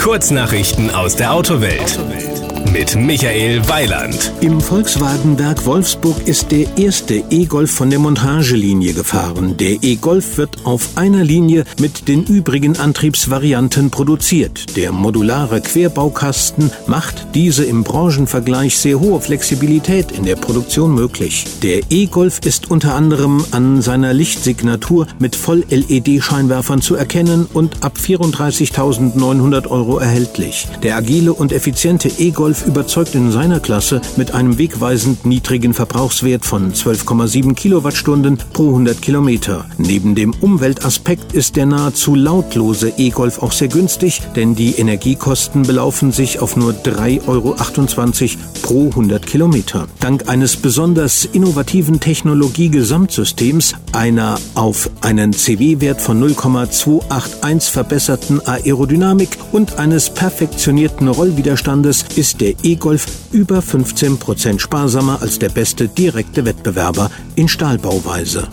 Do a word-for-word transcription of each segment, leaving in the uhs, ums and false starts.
Kurznachrichten aus der Autowelt mit Michael Weiland. Im Volkswagenwerk Wolfsburg ist der erste E-Golf von der Montagelinie gefahren. Der E-Golf wird auf einer Linie mit den übrigen Antriebsvarianten produziert. Der modulare Querbaukasten macht diese im Branchenvergleich sehr hohe Flexibilität in der Produktion möglich. Der E-Golf ist unter anderem an seiner Lichtsignatur mit Voll-L E D-Scheinwerfern zu erkennen und ab vierunddreißigtausendneunhundert Euro erhältlich. Der agile und effiziente E-Golf überzeugt in seiner Klasse mit einem wegweisend niedrigen Verbrauchswert von zwölf Komma sieben Kilowattstunden pro hundert Kilometer. Neben dem Umweltaspekt ist der nahezu lautlose E-Golf auch sehr günstig, denn die Energiekosten belaufen sich auf nur drei Komma achtundzwanzig Euro pro hundert Kilometer. Dank eines besonders innovativen Technologie-Gesamtsystems, einer auf einen C W-Wert von null Komma zweihunderteinundachtzig verbesserten Aerodynamik und eines perfektionierten Rollwiderstandes ist der E-Golf über fünfzehn Prozent sparsamer als der beste direkte Wettbewerber in Stahlbauweise.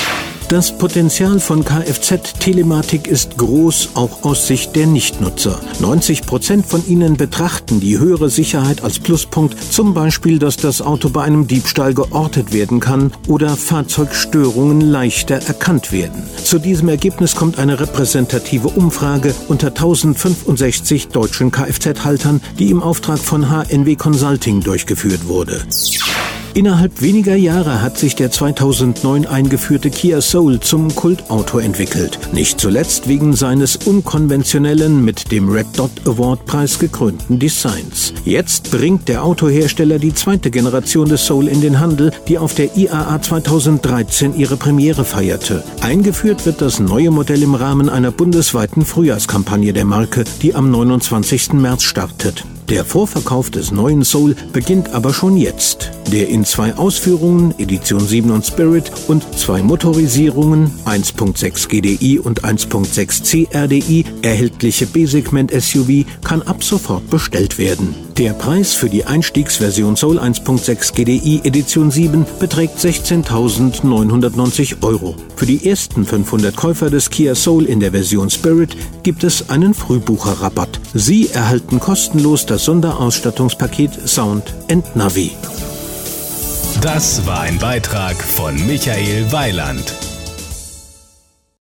Das Potenzial von Kfz-Telematik ist groß, auch aus Sicht der Nichtnutzer. neunzig Prozent von ihnen betrachten die höhere Sicherheit als Pluspunkt, zum Beispiel, dass das Auto bei einem Diebstahl geortet werden kann oder Fahrzeugstörungen leichter erkannt werden. Zu diesem Ergebnis kommt eine repräsentative Umfrage unter tausendfünfundsechzig deutschen Kfz-Haltern, die im Auftrag von H N W Consulting durchgeführt wurde. Innerhalb weniger Jahre hat sich der zweitausendneun eingeführte Kia Soul zum Kultauto entwickelt. Nicht zuletzt wegen seines unkonventionellen, mit dem Red Dot Award Preis gekrönten Designs. Jetzt bringt der Autohersteller die zweite Generation des Soul in den Handel, die auf der I A A zweitausenddreizehn ihre Premiere feierte. Eingeführt wird das neue Modell im Rahmen einer bundesweiten Frühjahrskampagne der Marke, die am neunundzwanzigsten März startet. Der Vorverkauf des neuen Soul beginnt aber schon jetzt. Der in zwei Ausführungen, Edition sieben und Spirit, und zwei Motorisierungen, eins Komma sechs G D I und eins Komma sechs C R D I, erhältliche B-Segment-S U V kann ab sofort bestellt werden. Der Preis für die Einstiegsversion Soul eins Komma sechs G D I Edition sieben beträgt sechzehntausendneunhundertneunzig Euro. Für die ersten fünfhundert Käufer des Kia Soul in der Version Spirit gibt es einen Frühbucherrabatt. Sie erhalten kostenlos das Sonderausstattungspaket Sound and Navi. Das war ein Beitrag von Michael Weiland.